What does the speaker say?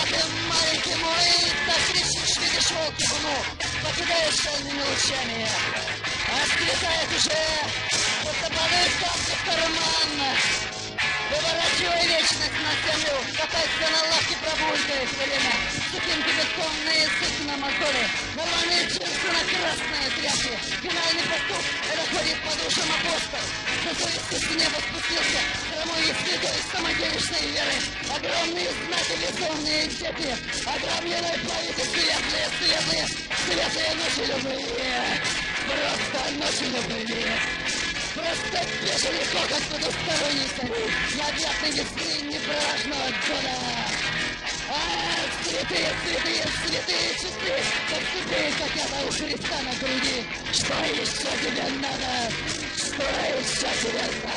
ты, маленький мой, так кричишь, видишь волки луну, покидаешь шальными лучами, а склетает уже, будто падают капли в карман. Выворачивай вечность на землю, катайся на лавке, пробуждай время. Сухим кипятком на язык на мозоли, нормальные джинсы на красные тряпки. Финальный поступ, это ходит по душам апостол. На совести с неба спустился, хромой и святой самодельной веры. Огромные знаки, безумные дети, огромные плавите, светлые ночи любые. Просто ночи любые. Просто бешеный хохот потусторонней цари, необъятной весны небражного года. Святые часы, как цепи, как я у Христа на груди. Что еще тебе надо? Что еще тебе надо?